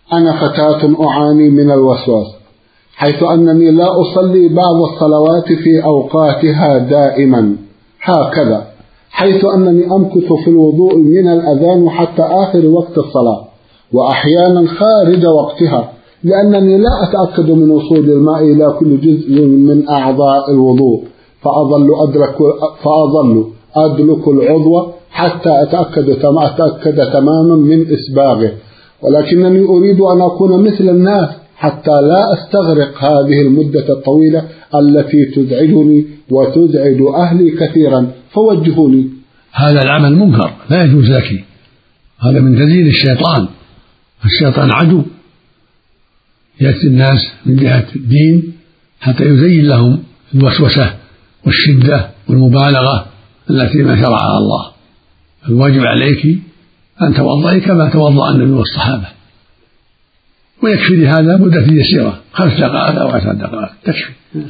أنا فتاة أعاني من الوسواس، حيث أنني لا أصلي بعض الصلوات في أوقاتها دائما هكذا، حيث أنني أمكث في الوضوء من الأذان حتى آخر وقت الصلاة، وأحيانا خارج وقتها، لأنني لا أتأكد من وصول الماء إلى كل جزء من أعضاء الوضوء، فأظل أدلك العضو حتى أتأكد تماما من إسباغه، ولكنني أريد أن أكون مثل الناس حتى لا أستغرق هذه المدة الطويلة التي تزعجني وتزعج أهلي كثيرا، فوجهوني. هذا العمل منكر لا يجوز لك، هذا من تزيين الشيطان. الشيطان عدو يأتي الناس من جهة الدين حتى يزين لهم الوسوسة والشدة والمبالغة التي ما شرعها الله. الواجب عليك أن توضئي كما توضأ النبي والصحابة، ويكفي لهذا مدة يسيرة 5 دقائق أو 10 دقائق تكفي.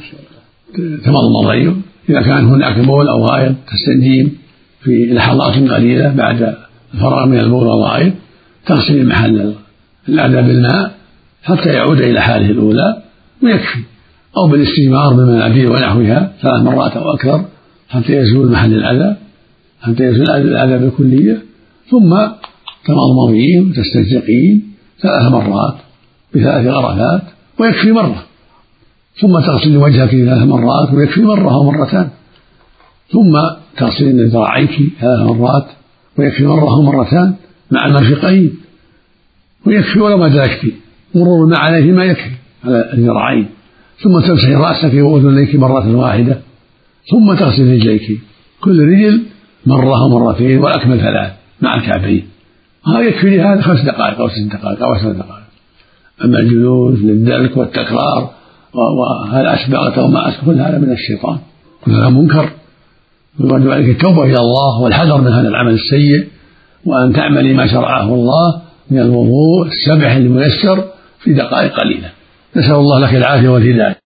تمضمض إذا كان هناك بول أو غائط تستنجين في لحظات قليلة بعد الفراغ من البول والغائط، تغسل محل الأذى بالماء حتى يعود إلى حاله الأولى ويكفي، أو بالاستجمار بالمناديل ونحوها 3 مرات أو أكثر حتى يزول محل الأذى، حتى يزول الأذى بالكلية، ثم تمضمضين وتستنشقين 3 مرات ب3 غرفات ويكفي مرة، ثم تغسل وجهك 3 مرات ويكفي مرة أو مرتان، ثم تغسل ذراعيك 3 مرات ويكفي مرة أو مرتان مع المرفقين ويكفي ولو ما دلكت، مرور الماء عليه ما يكفي على الذراعين، ثم تمسحي رأسك وأذنيك مرة واحدة، ثم تغسل رجليك كل رجل مرة أو مرتين والأكمل 3 مع الكعبين. هذا يكفي لهذا 5 دقائق أو 6 دقائق أو 10 دقائق. أما الجلوس للدلك والتكرار وهل أسبغت أو ما أسبغت، كل هذا من الشيطان، كل هذا منكر. ويجب عليك التوبة إلى الله والحذر من هذا العمل السيء، وأن تعملي ما شرعه الله من الوضوء السبح الميسر في دقائق قليلة. نسأل الله لك العافية والهداية.